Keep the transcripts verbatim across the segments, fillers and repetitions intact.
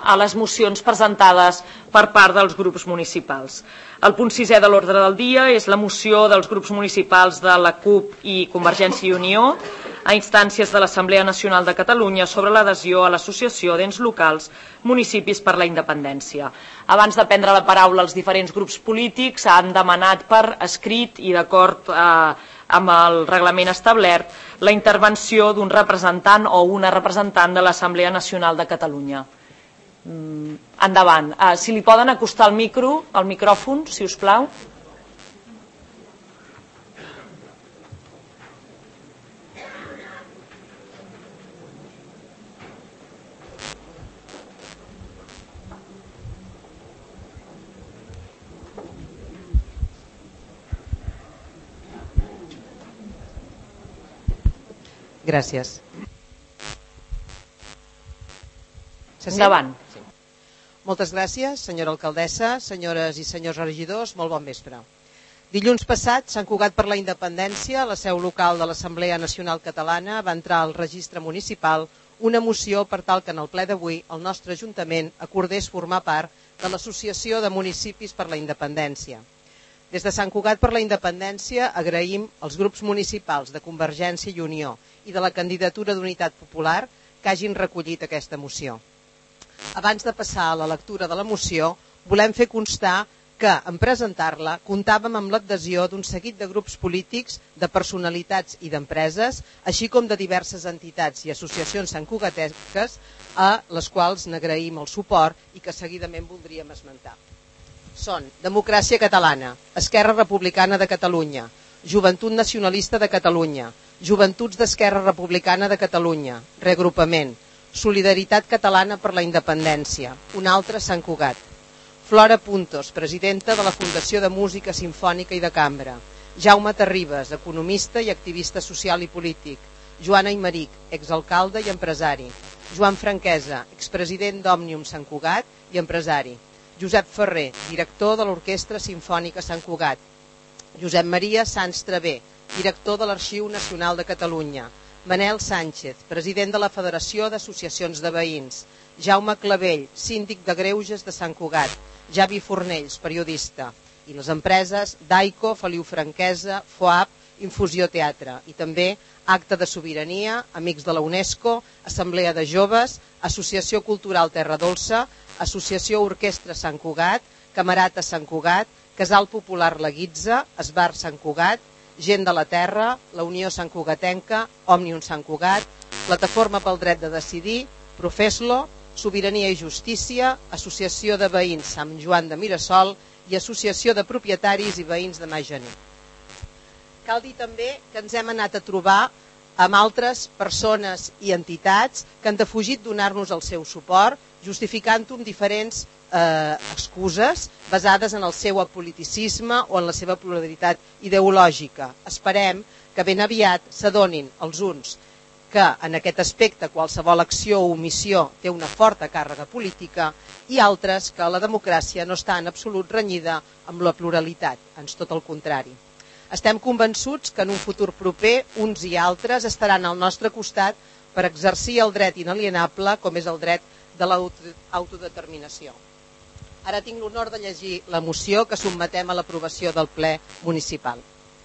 a les mocions presentades per part dels grups municipals. El punt sisè de l'ordre del dia és la moció dels grups municipals de la CUP i Convergència i Unió a instàncies de l'Assemblea Nacional de Catalunya sobre l'adhesió a l'Associació d'Ens Locals Municipis per la Independència. Abans de prendre la paraula els diferents grups polítics han demanat per escrit i d'acord eh, amb el reglament establert la intervenció d'un representant o una representant de l'Assemblea Nacional de Catalunya. Mm, endavant. Uh, si li poden acostar el micro, el micròfon, si us plau. Gràcies. Endavant. Sí. Moltes gràcies, senyora alcaldessa, senyores i senyors regidors, molt bon vespre. Dilluns passat, Sant Cugat per la Independència, la seu local de l'Assemblea Nacional Catalana, va entrar al registre municipal una moció per tal que en el ple d'avui el nostre Ajuntament acordés formar part de l'Associació de Municipis per la Independència. Des de Sant Cugat per la Independència agraïm als grups municipals de Convergència i Unió i de la candidatura d'Unitat Popular que hagin recollit aquesta moció. Abans de passar a la lectura de la moció, volem fer constar que, en presentar-la, comptàvem amb l'adhesió d'un seguit de grups polítics, de personalitats i d'empreses, així com de diverses entitats i associacions santcugatenques, a les quals n'agraïm el suport i que seguidament voldríem esmentar. Són Democràcia Catalana, Esquerra Republicana de Catalunya, Joventut Nacionalista de Catalunya, Joventuts d'Esquerra Republicana de Catalunya, Reagrupament, Solidaritat Catalana per la Independència, un altre Sant Cugat, Flora Puntos, presidenta de la Fundació de Música Simfònica i de Cambra, Jaume Terribas, economista i activista social i polític, Joana Aymeric, exalcalde i empresari, Joan Franquesa, expresident d'Òmnium Sant Cugat i empresari, Josep Ferrer, director de l'Orquestra Simfònica Sant Cugat, Josep Maria Sans Travé, director de l'Arxiu Nacional de Catalunya, Manel Sánchez, president de la Federació d'Associacions de Veïns, Jaume Clavell, síndic de Greuges de Sant Cugat, Javi Fornells, periodista, i les empreses Daico, Feliu Franquesa, FOAP, Infusió Teatre, i també Acte de Sobirania, Amics de la UNESCO, Assemblea de Joves, Associació Cultural Terra Dolça, Associació Orquestra Sant Cugat, Camerata Sant Cugat, Casal Popular La Guitza, Esbar Sant Cugat, Gent de la Terra, la Unió Sant Cugatenca, Òmnium Sant Cugat, Plataforma pel Dret de Decidir, Profeslo, Sobirania i Justícia, Associació de Veïns Sant Joan de Mirasol i Associació de Propietaris i Veïns de Magener. Cal dir també que ens hem anat a trobar amb altres persones i entitats que han defugit donar-nos el seu suport, justificant-ho amb diferents eh, excuses basades en el seu apoliticisme o en la seva pluralitat ideològica. Esperem que ben aviat s'adonin els uns que en aquest aspecte qualsevol acció o omissió té una forta càrrega política i altres que la democràcia no està en absolut renyida amb la pluralitat, ans tot el contrari. Estem convençuts que en un futur proper uns i altres estaran al nostre costat per exercir el dret inalienable com és el dret de l'autodeterminació. Ara tinc l'honor de llegir la moció que sotmetem a l'aprovació del ple municipal.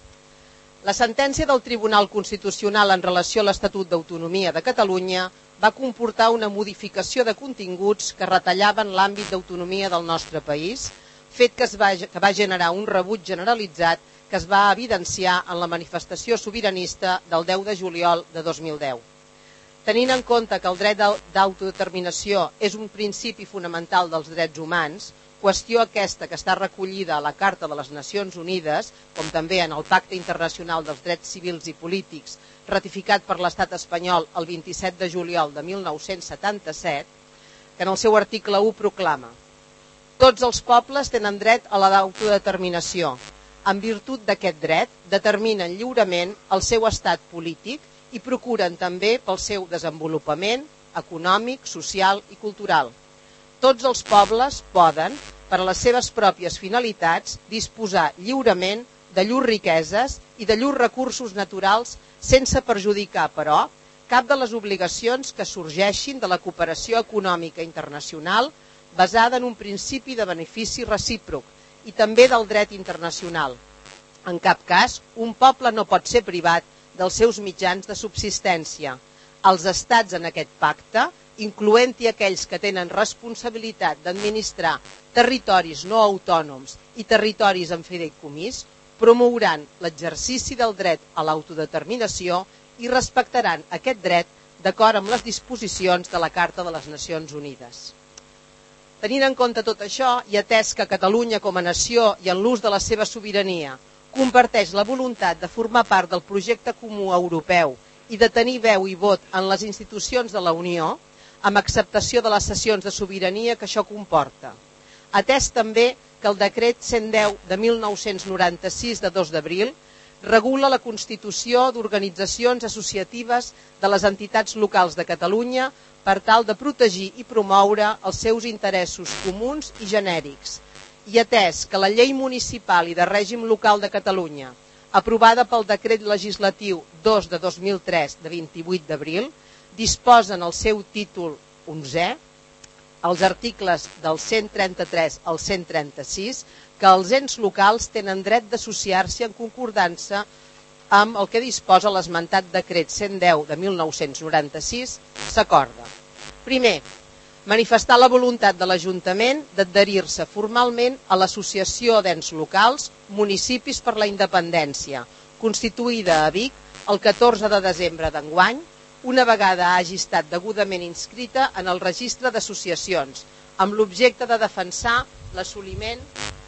La sentència del Tribunal Constitucional en relació a l'Estatut d'Autonomia de Catalunya va comportar una modificació de continguts que retallaven l'àmbit d'autonomia del nostre país, fet que, es va, que va generar un rebuig generalitzat que es va evidenciar en la manifestació sobiranista del deu de juliol de dos mil deu. Tenint en compte que el dret d'autodeterminació és un principi fonamental dels drets humans, qüestió aquesta que està recollida a la Carta de les Nacions Unides, com també en el Pacte Internacional dels Drets Civils i Polítics, ratificat per l'Estat espanyol el vint-i-set de juliol de mil nou-cents setanta-set, que en el seu article u proclama: tots els pobles tenen dret a l'autodeterminació. En virtut d'aquest dret, determinen lliurement el seu estat polític i procuren també pel seu desenvolupament econòmic, social i cultural. Tots els pobles poden, per a les seves pròpies finalitats, disposar lliurement de llurs riqueses i de llurs recursos naturals sense perjudicar, però, cap de les obligacions que sorgeixin de la cooperació econòmica internacional basada en un principi de benefici recíproc i també del dret internacional. En cap cas, un poble no pot ser privat dels seus mitjans de subsistència. Els estats en aquest pacte, incloent-hi aquells que tenen responsabilitat d'administrar territoris no autònoms i territoris en fideïcomís, promouran l'exercici del dret a l'autodeterminació i respectaran aquest dret d'acord amb les disposicions de la Carta de les Nacions Unides. Tenint en compte tot això i atès que Catalunya com a nació i en l'ús de la seva sobirania comparteix la voluntat de formar part del projecte comú europeu i de tenir veu i vot en les institucions de la Unió, amb acceptació de les cessions de sobirania que això comporta. Atès també que el decret cent deu de mil nou-cents noranta-sis de dos d'abril regula la constitució d'organitzacions associatives de les entitats locals de Catalunya per tal de protegir i promoure els seus interessos comuns i genèrics. I atès que la Llei Municipal i de Règim Local de Catalunya, aprovada pel Decret Legislatiu dos de dos mil tres de vint-i-vuit d'abril, disposa en el seu títol onzè, els articles del cent trenta-tres al cent trenta-sis, que els ens locals tenen dret d'associar-se en concordança amb el que disposa l'esmentat decret cent deu de mil nou-cents noranta-sis, s'acorda. Primer, manifestar la voluntat de l'Ajuntament d'adherir-se formalment a l'Associació d'Ens Locals Municipis per la Independència, constituïda a Vic el catorze de desembre d'enguany, una vegada hagi estat degudament inscrita en el registre d'associacions, amb l'objecte de defensar l'assoliment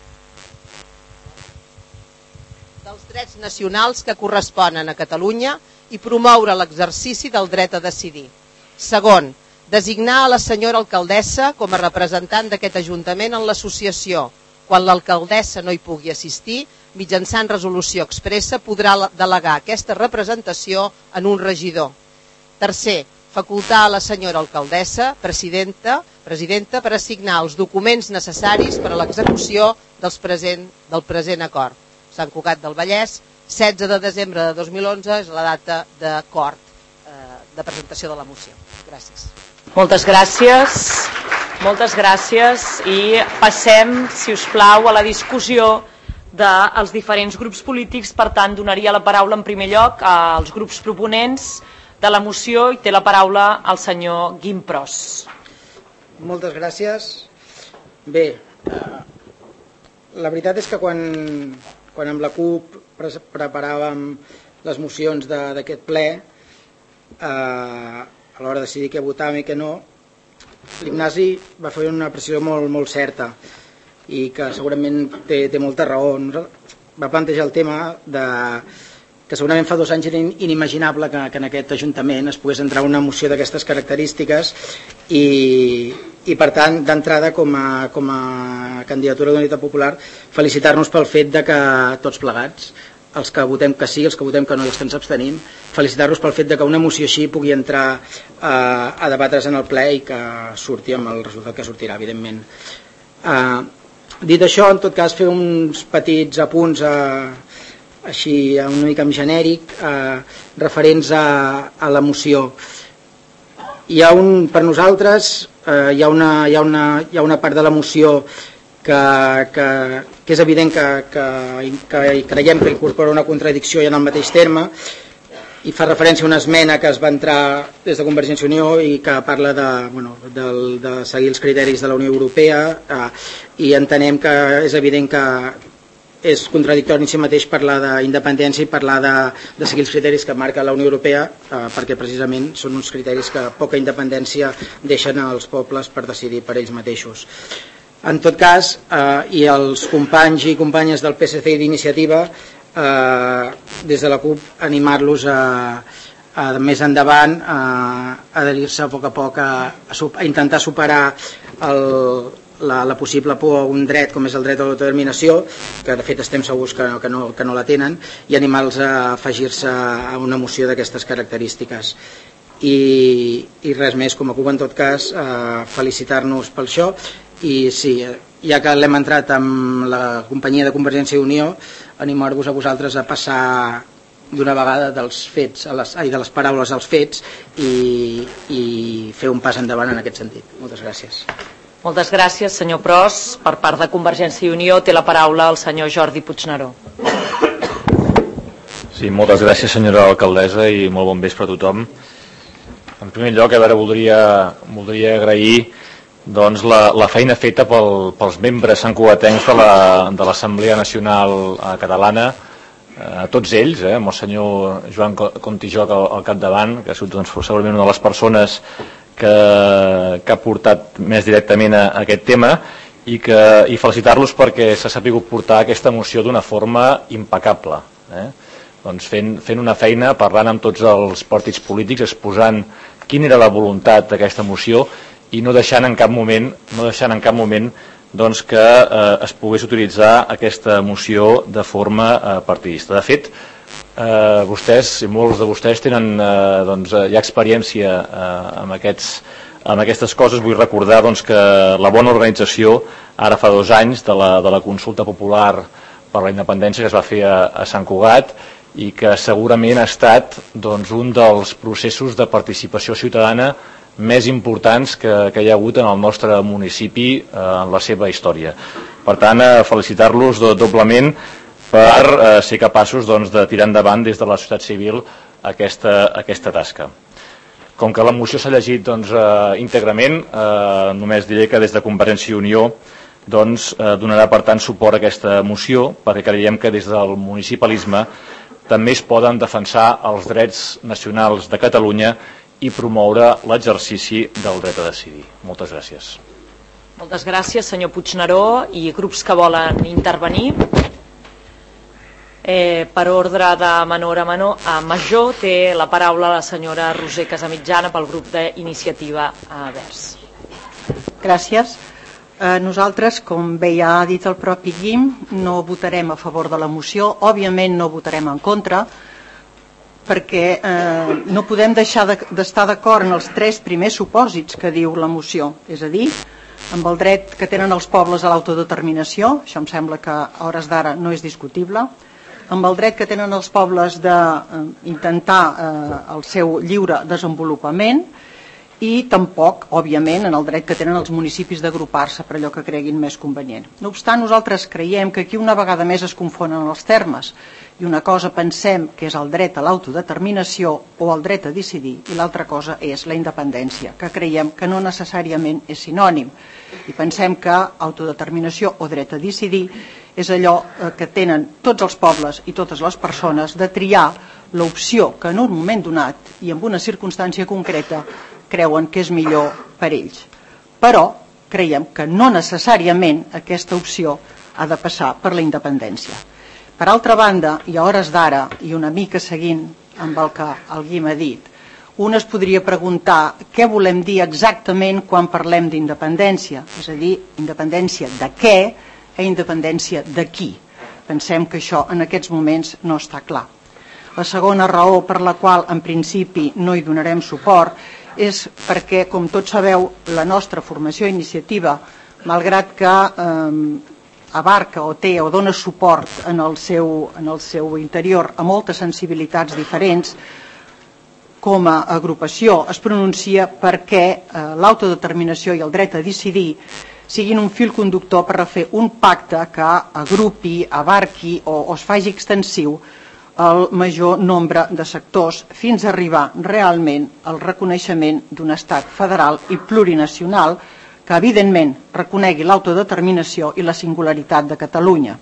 dels drets nacionals que corresponen a Catalunya i promoure l'exercici del dret a decidir. Segon, designar a la senyora alcaldessa com a representant d'aquest Ajuntament en l'associació. Quan l'alcaldessa no hi pugui assistir, mitjançant resolució expressa podrà delegar aquesta representació en un regidor. Tercer, facultar a la senyora alcaldessa, presidenta, presidenta per assignar els documents necessaris per a l'execució del present, del present acord. Sant Cugat del Vallès, setze de desembre de dos mil onze és la data d'acord eh, de presentació de la moció. Gràcies. Moltes gràcies. Moltes gràcies i passem, si us plau, a la discussió dels diferents grups polítics. Per tant, donaria la paraula en primer lloc als grups proponents de la moció i té la paraula el senyor Guim Pros. Moltes gràcies. Bé, la veritat és que quan, quan amb la CUP preparàvem les mocions d'aquest ple, eh, a l'hora de decidir què votàvem i què no, l'Ignasi va fer una precisió molt, molt certa i que segurament té, té molta raó. Va plantejar el tema de que segurament fa dos anys era inimaginable que, que en aquest Ajuntament es pogués entrar una moció d'aquestes característiques i, i per tant, d'entrada, com, a, com a candidatura d'Unitat Popular, felicitar-nos pel fet de que tots plegats, els que votem que sí, els que votem que no i els que ens abstenim, felicitar-nos pel fet de que una moció així pugui entrar a, a debatre's en el ple i que surti amb el resultat que sortirà, evidentment. Uh, dit això, en tot cas, fer uns petits apunts a així una mica en genèric, eh, referents a, a la moció. Hi ha un, per nosaltres, eh, hi, ha una, hi, ha una, hi ha una part de la moció que, que, que és evident que, que, que creiem que incorpora una contradicció i en el mateix terme, i fa referència a una esmena que es va entrar des de Convergència i Unió i que parla de, bueno, de, de seguir els criteris de la Unió Europea, eh, i entenem que és evident que és contradictori en si mateix parlar d'independència i parlar de, de seguir els criteris que marca la Unió Europea, eh, perquè precisament són uns criteris que poca independència deixen als pobles per decidir per ells mateixos. En tot cas, eh, i els companys i companyes del P S C i d'Iniciativa, eh, des de la CUP, animar-los a, a més endavant a adherir-se a poc a poc a, a, a intentar superar el La, la possible por a un dret com és el dret a l'autodeterminació, que de fet estem segurs que, que, no, que no la tenen, i animar-los a afegir-se a una moció d'aquestes característiques. I, i res més, com a CUP en tot cas, eh, felicitar-nos per això, i sí, ja que l'hem entrat amb la companyia de Convergència i Unió, animar-vos a vosaltres a passar d'una vegada dels fets, a les, ai, de les paraules als fets i, i fer un pas endavant en aquest sentit. Moltes gràcies. Moltes gràcies, senyor Pros. Per part de Convergència i Unió té la paraula el senyor Jordi Puigneró. Sí, moltes gràcies, senyora alcaldessa, i molt bon vespre a tothom. En primer lloc, a veure, voldria, voldria agrair doncs, la, la feina feta pel, pels membres santcugatencs de l'Assemblea la, Nacional Catalana, a tots ells, eh, amb el senyor Joan Contijoc al, al capdavant, que ha sigut doncs, segurament una de les persones que, que ha portat més directament a, a aquest tema, i, que, i felicitar-los perquè s'ha sabut portar aquesta moció d'una forma impecable. Eh? Doncs fent, fent una feina, parlant amb tots els partits polítics, exposant quina era la voluntat d'aquesta moció i no deixant en cap moment, no deixant en cap moment doncs, que eh, es pogués utilitzar aquesta moció de forma eh, partidista. De fet, eh, vostès, i molts de vostès, tenen eh, doncs, ja experiència eh, amb, aquests, amb aquestes coses. Vull recordar doncs, que la bona organització, ara fa dos anys, de la, de la consulta popular per la independència que es va fer a, a Sant Cugat, i que segurament ha estat doncs, un dels processos de participació ciutadana més importants que, que hi ha hagut en el nostre municipi eh, en la seva història. Per tant, eh, felicitar-los do, doblement per eh, ser capaços doncs, de tirar endavant des de la societat civil aquesta, aquesta tasca. Com que la moció s'ha llegit doncs, eh, íntegrament, eh, només diré que des de Convergència i Unió doncs, eh, donarà per tant suport a aquesta moció, perquè creiem que des del municipalisme també es poden defensar els drets nacionals de Catalunya i promoure l'exercici del dret a decidir. Moltes gràcies. Moltes gràcies, senyor Puigneró. I grups que volen intervenir? Eh, per ordre de menor a, menor, a major té la paraula la senyora Roser Casamitjana pel grup d'Iniciativa Verds. Gràcies. Eh, nosaltres, com bé ja ha dit el propi Guim, no votarem a favor de la moció, òbviament no votarem en contra, perquè eh, no podem deixar d'estar d'acord en els tres primers supòsits que diu la moció, és a dir, amb el dret que tenen els pobles a l'autodeterminació, això em sembla que a hores d'ara no és discutible, amb el dret que tenen els pobles d'intentar eh, el seu lliure desenvolupament, i tampoc, òbviament, en el dret que tenen els municipis d'agrupar-se per allò que creguin més convenient. No obstant, nosaltres creiem que aquí una vegada més es confonen els termes i una cosa pensem que és el dret a l'autodeterminació o el dret a decidir i l'altra cosa és la independència, que creiem que no necessàriament és sinònim. I pensem que autodeterminació o dret a decidir és allò que tenen tots els pobles i totes les persones de triar l'opció que en un moment donat i en una circumstància concreta creuen que és millor per ells. Però creiem que no necessàriament aquesta opció ha de passar per la independència. Per altra banda, i a hores d'ara, i una mica seguint amb el que el Guim ha dit, un es podria preguntar què volem dir exactament quan parlem d'independència, és a dir, independència de què i independència de qui. Pensem que això en aquests moments no està clar. La segona raó per la qual en principi no hi donarem suport és perquè, com tots sabeu, la nostra formació iniciativa, malgrat que eh, abarca o té o dona suport en el, seu, en el seu interior a moltes sensibilitats diferents, com a agrupació es pronuncia perquè eh, l'autodeterminació i el dret a decidir siguin un fil conductor per fer un pacte que agrupi, abarqui o, o es faci extensiu el major nombre de sectors fins a arribar realment al reconeixement d'un estat federal i plurinacional que evidentment reconegui l'autodeterminació i la singularitat de Catalunya.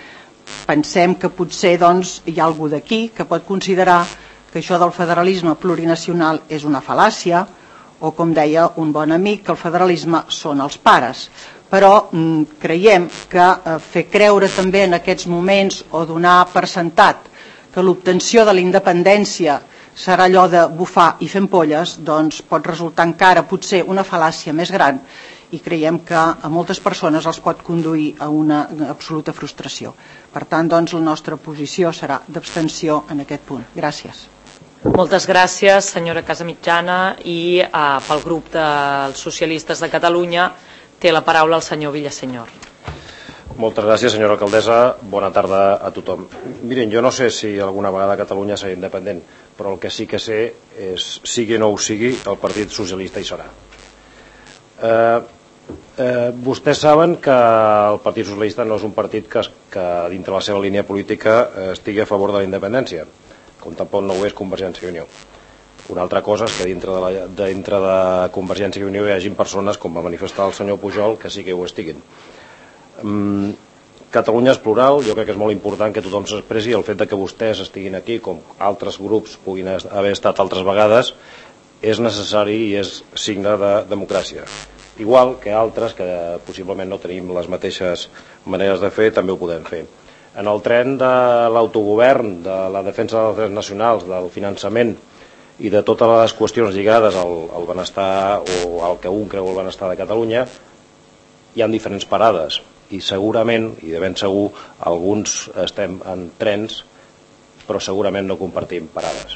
Pensem que potser doncs, hi ha algú d'aquí que pot considerar que això del federalisme plurinacional és una fal·làcia o, com deia un bon amic, que el federalisme són els pares. Però mm, creiem que eh, fer creure també en aquests moments o donar per sentat que l'obtenció de la independència serà allò de bufar i fer ampolles, doncs pot resultar encara potser una fal·làcia més gran i creiem que a moltes persones els pot conduir a una absoluta frustració. Per tant, doncs, la nostra posició serà d'abstenció en aquest punt. Gràcies. Moltes gràcies, senyora Casamitjana, i eh, pel grup dels socialistes de Catalunya té la paraula el senyor Villasenyor. Moltes gràcies, senyora alcaldessa. Bona tarda a tothom. Miren, jo no sé si alguna vegada Catalunya serà independent, però el que sí que sé és, sigui o no ho sigui, el Partit Socialista hi serà. Eh, eh, vostès saben que el Partit Socialista no és un partit que, que dintre la seva línia política estigui a favor de la independència, com tampoc no ho és Convergència i Unió. Una altra cosa és que dintre de, la, dintre de Convergència i Unió hi hagi persones, com va manifestar el senyor Pujol, que sí que ho estiguin. Um, Catalunya és plural, jo crec que és molt important que tothom s'expressi. El fet de que vostès estiguin aquí, com altres grups puguin haver estat altres vegades, és necessari i és signe de democràcia. Igual que altres que possiblement no tenim les mateixes maneres de fer, també ho podem fer. En el tren de l'autogovern, de la defensa dels drets nacionals, del finançament i de totes les qüestions lligades al, al benestar o al que un creu el benestar de Catalunya, hi ha diferents parades. I segurament, i de ben segur, alguns estem en trens, però segurament no compartim parades.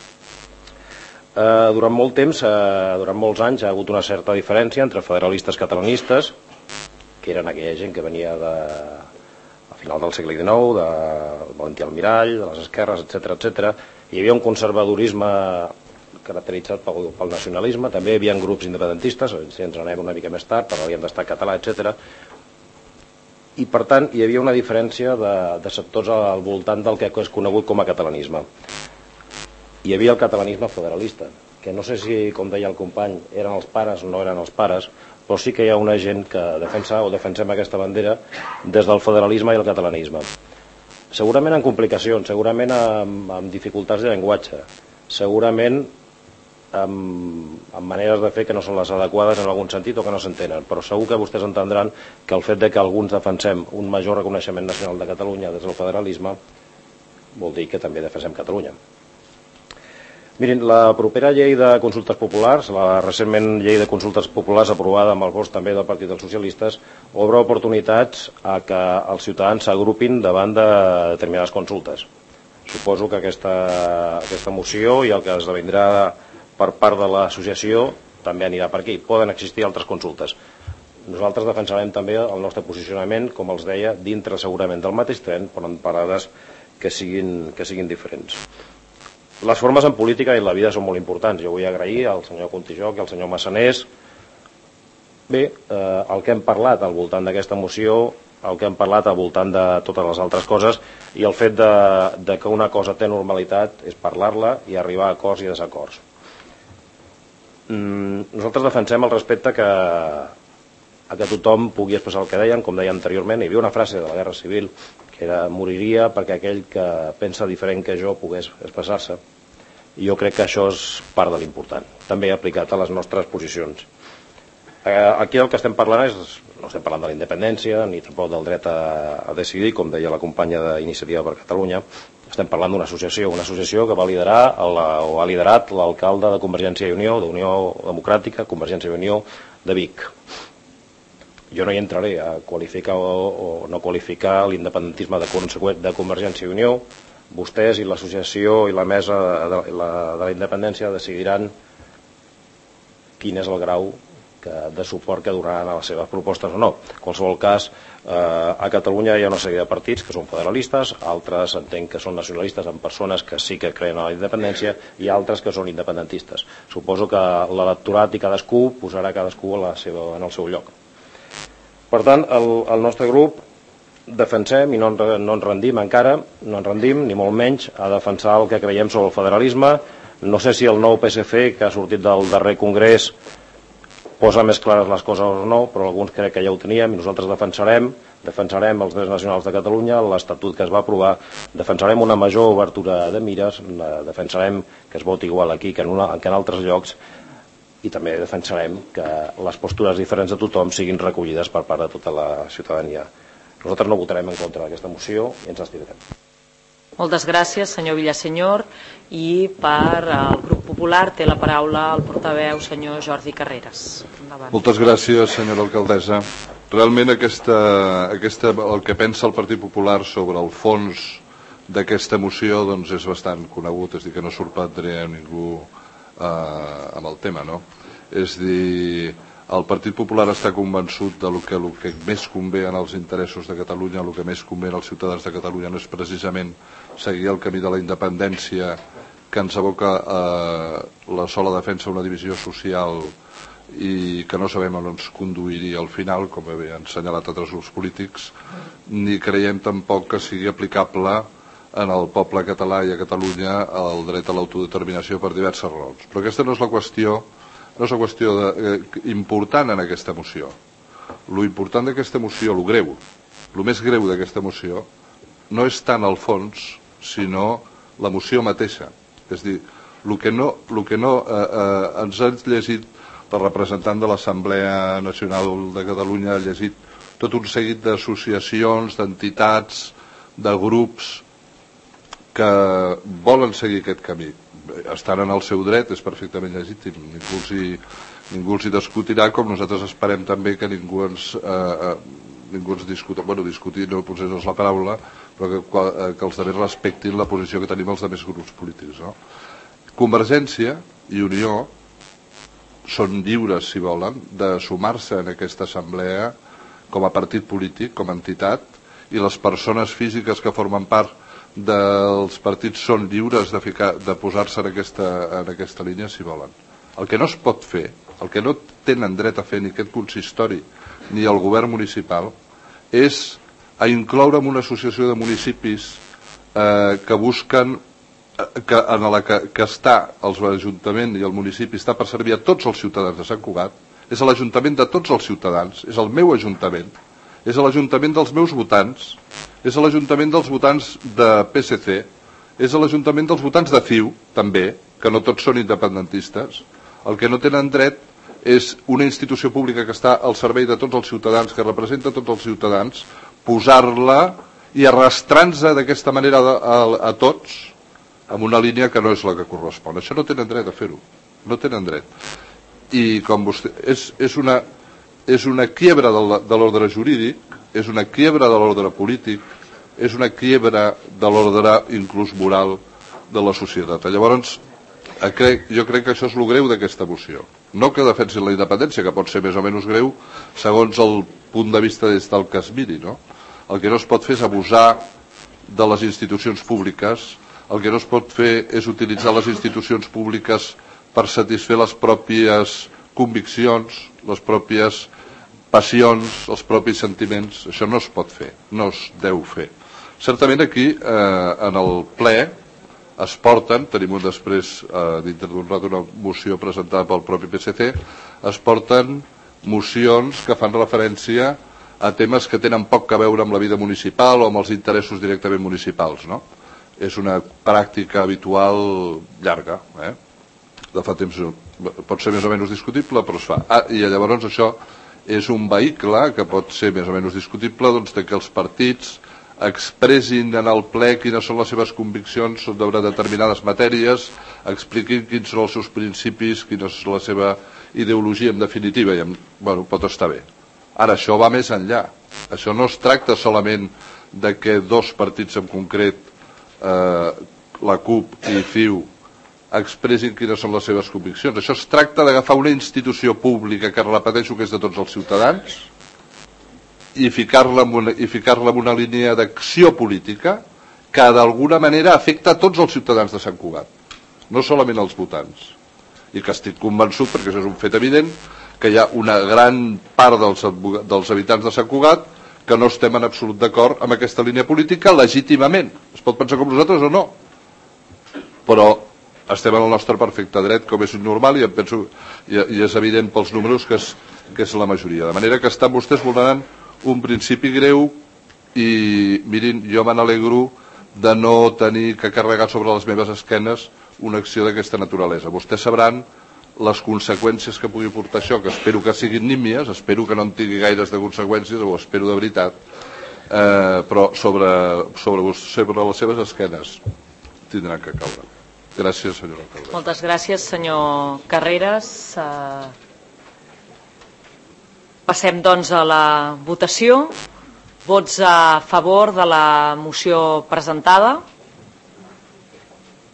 Eh, durant molt temps, eh, durant molts anys, hi ha hagut una certa diferència entre federalistes catalanistes, que eren aquella gent que venia de, a final del segle dinou, de Valentí Almirall, de les esquerres, etcètera, etcètera. Hi havia un conservadorisme caracteritzat pel, pel nacionalisme, també hi havia grups independentistes, si ens anem una mica més tard, parlaríem d'estat català, etcètera. I per tant hi havia una diferència de, de sectors al voltant del que és conegut com a catalanisme. Hi havia el catalanisme federalista, que no sé si, com deia el company, eren els pares o no eren els pares, però sí que hi ha una gent que defensa o defensem aquesta bandera des del federalisme i el catalanisme. Segurament amb complicacions, segurament amb, amb dificultats de llenguatge, segurament Amb, amb maneres de fer que no són les adequades en algun sentit o que no s'entenen, però segur que vostès entendran que el fet de que alguns defensem un major reconeixement nacional de Catalunya des del federalisme vol dir que també defensem Catalunya. Mirin, la propera llei de consultes populars, la recentment llei de consultes populars aprovada amb el vots també del Partit dels Socialistes, obre oportunitats a que els ciutadans s'agrupin davant de determinades consultes. Suposo que aquesta, aquesta moció i el que esdevindrà per part de l'associació també anirà per aquí. Poden existir altres consultes. Nosaltres defensarem també el nostre posicionament, com els deia, dintre segurament del mateix tren, però en parades que siguin, que siguin diferents. Les formes en política i en la vida són molt importants. Jo vull agrair al senyor Contijoc i al senyor Massanés bé, eh, el que hem parlat al voltant d'aquesta moció, el que hem parlat al voltant de totes les altres coses i el fet de, de que una cosa té normalitat és parlar-la i arribar a acords i desacords. Nosaltres defensem el respecte que, a que tothom pugui expressar el que deien, com deia anteriorment. Hi havia una frase de la Guerra Civil que era moriria perquè aquell que pensa diferent que jo pogués expressar-se, i jo crec que això és part de l'important, també aplicat a les nostres posicions. Aquí el que estem parlant és, no estem parlant de la independència ni tampoc del dret a, a decidir, com deia la companya d'Iniciativa per Catalunya. Estem parlant d'una associació, una associació que va liderar la, o ha liderat l'alcalde de Convergència i Unió, d'Unió Democràtica, Convergència i Unió de Vic. Jo no hi entraré a qualificar o, o no qualificar l'independentisme de, de Convergència i Unió. Vostès i l'associació i la mesa de la, de la independència decidiran quin és el grau que, de suport que donaran a les seves propostes o no. En qualsevol cas, eh, a Catalunya hi ha una sèrie de partits que són federalistes, altres entenc que són nacionalistes amb persones que sí que creen en la independència i altres que són independentistes. Suposo que l'electorat i cadascú posarà cadascú a la seva, en el seu lloc. Per tant, el, el nostre grup defensem i no, no ens rendim encara, no ens rendim ni molt menys a defensar el que creiem sobre el federalisme. No sé si el nou P S C que ha sortit del darrer congrés posa més clares les coses o no, però alguns crec que ja ho teníem i nosaltres defensarem, defensarem els drets nacionals de Catalunya, l'Estatut que es va aprovar, defensarem una major obertura de mires, defensarem que es voti igual aquí que en, una, que en altres llocs i també defensarem que les postures diferents de tothom siguin recollides per part de tota la ciutadania. Nosaltres no votarem en contra d'aquesta moció i ens abstindrem. Moltes gràcies, senyor Villasenyor. I per al grup popular té la paraula el portaveu, senyor Jordi Carreras. Endavant. Moltes gràcies, senyora alcaldessa. Realment aquesta, aquesta, el que pensa el Partit Popular sobre el fons d'aquesta moció doncs és bastant conegut, és a dir, que no sorprendré a ningú eh, amb el tema, no? És dir, El Partit Popular està convençut de que el que més convé en els interessos de Catalunya, el que més convé als ciutadans de Catalunya no és precisament seguir el camí de la independència que ens aboca a la sola defensa d'una divisió social i que no sabem on ens conduiria al final, com bé han assenyalat altres grups polítics, ni creiem tampoc que sigui aplicable en el poble català i a Catalunya el dret a l'autodeterminació per diverses raons. Però aquesta no és la qüestió no és una qüestió de, eh, important en aquesta moció. Lo important d'aquesta moció, lo greu, lo més greu d'aquesta moció, no és tant el fons, sinó la moció mateixa. És a dir, el que no, lo que no eh, eh, ens ha llegit el representant de l'Assemblea Nacional de Catalunya, ha llegit tot un seguit d'associacions, d'entitats, de grups que volen seguir aquest camí. Estan en el seu dret, és perfectament legítim, ningú els hi, ningú els hi discutirà, com nosaltres esperem també que ningú ens, eh, ningú ens discuti, bueno, discutir no potser no és la paraula, però que, que els altres respectin la posició que tenim els altres grups polítics. No? Convergència i Unió són lliures, si volen, de sumar-se en aquesta assemblea com a partit polític, com a entitat, i les persones físiques que formen part dels partits són lliures de, ficar, de posar-se en, aquesta, en aquesta línia si volen. El que no es pot fer, el que no tenen dret a fer ni aquest consistori ni el govern municipal, és a incloure en una associació de municipis eh, que busquen que, en la que, que està l'Ajuntament i el municipi està per servir a tots els ciutadans de Sant Cugat, és l'Ajuntament de tots els ciutadans, és el meu Ajuntament, és l'Ajuntament dels meus votants, és l'Ajuntament dels votants de P S C, és l'Ajuntament dels votants de C I U, també, que no tots són independentistes. El que no tenen dret és una institució pública que està al servei de tots els ciutadans, que representa tots els ciutadans, posar-la i arrastrant-se d'aquesta manera a, a, a tots en una línia que no és la que correspon. Això no tenen dret a fer-ho, no tenen dret. I com vostè... És, és una, és una quiebra de l'ordre jurídic, és una quiebra de l'ordre polític, és una quiebra de l'ordre inclús moral de la societat. Llavors, crec, jo crec que això és el greu d'aquesta moció. No que defensin la independència, que pot ser més o menys greu, segons el punt de vista des del que es miri, no? El que no es pot fer és abusar de les institucions públiques, el que no es pot fer és utilitzar les institucions públiques per satisfer les pròpies conviccions, les pròpies passions, els propis sentiments. Això no es pot fer, no es deu fer. Certament aquí, eh, en el ple, es porten, tenim un després, eh, dintre d'un rato, una moció presentada pel propi P S C, es porten mocions que fan referència a temes que tenen poc a veure amb la vida municipal o amb els interessos directament municipals, no? És una pràctica habitual llarga, eh? De fa temps, pot ser més o menys discutible, però es fa. Ah, i llavors això és un vehicle que pot ser més o menys discutible, doncs, de que els partits expressin en el ple quines són les seves conviccions sobre determinades matèries, expliquin quins són els seus principis, quina és la seva ideologia en definitiva, i bueno, pot estar bé. Ara, això va més enllà. Això no es tracta solament de que dos partits en concret, eh, la CUP i C I U, expressin quines són les seves conviccions. Això es tracta d'agafar una institució pública que repeteixo que és de tots els ciutadans i ficar-la en, una, i ficar-la en una línia d'acció política que d'alguna manera afecta a tots els ciutadans de Sant Cugat, no solament els votants. I que estic convençut, perquè això és un fet evident, que hi ha una gran part dels, dels habitants de Sant Cugat que no estem en absolut d'acord amb aquesta línia política legítimament. Es pot pensar com nosaltres o no, però estem en el nostre perfecte dret, com és normal, i em penso, i, i és evident pels números que és, que és la majoria. De manera que estan vostès vulnerant un principi greu i, mirin, jo me n'alegro de no tenir que carregar sobre les meves esquenes una acció d'aquesta naturalesa. Vostès sabran les conseqüències que pugui portar això, que espero que siguin nímies, espero que no en tingui gaires de conseqüències, ho espero de veritat, eh, però sobre, sobre, sobre les seves esquenes tindran que caure. Gràcies, senyora alcaldessa. Moltes gràcies, senyor Carreras. Uh, passem, doncs, a la votació. Vots a favor de la moció presentada.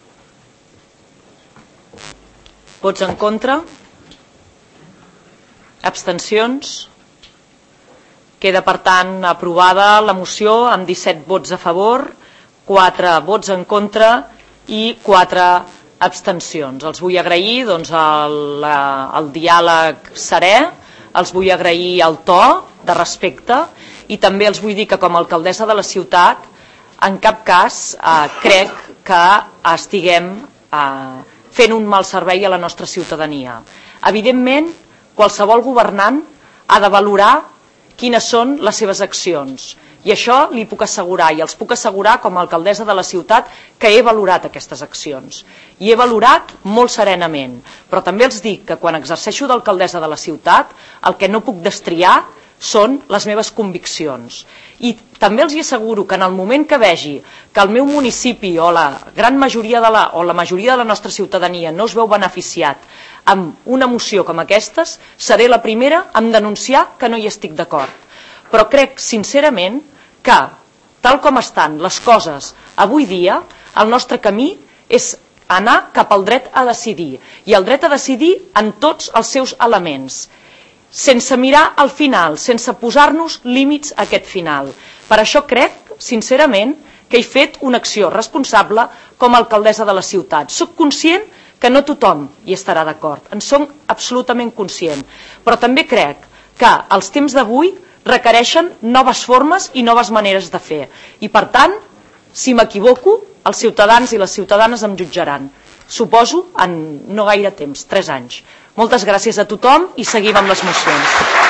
Vots en contra. Abstencions? Queda, per tant, aprovada la moció amb disset vots a favor, quatre vots en contra i quatre abstencions. Els vull agrair doncs, el, el diàleg serè, els vull agrair el to de respecte i també els vull dir que com a alcaldessa de la ciutat en cap cas eh, crec que estiguem eh, fent un mal servei a la nostra ciutadania. Evidentment, qualsevol governant ha de valorar quines són les seves accions. I això li puc assegurar, i els puc assegurar com a alcaldessa de la ciutat, que he valorat aquestes accions. I he valorat molt serenament. Però també els dic que quan exerceixo d'alcaldessa de la ciutat, el que no puc destriar són les meves conviccions. I també els asseguro que en el moment que vegi que el meu municipi o la gran majoria de la, o la majoria de la nostra ciutadania no es veu beneficiat amb una moció com aquestes, seré la primera en denunciar que no hi estic d'acord. Però crec sincerament que, tal com estan les coses avui dia, el nostre camí és anar cap al dret a decidir, i el dret a decidir en tots els seus elements, sense mirar al final, sense posar-nos límits a aquest final. Per això crec, sincerament, que he fet una acció responsable com a alcaldessa de la ciutat. Soc conscient que no tothom hi estarà d'acord, en som absolutament conscient, però també crec que els temps d'avui requereixen noves formes i noves maneres de fer. I per tant, si m'equivoco, els ciutadans i les ciutadanes em jutjaran. Suposo en no gaire temps, tres anys. Moltes gràcies a tothom i seguim amb les mocions.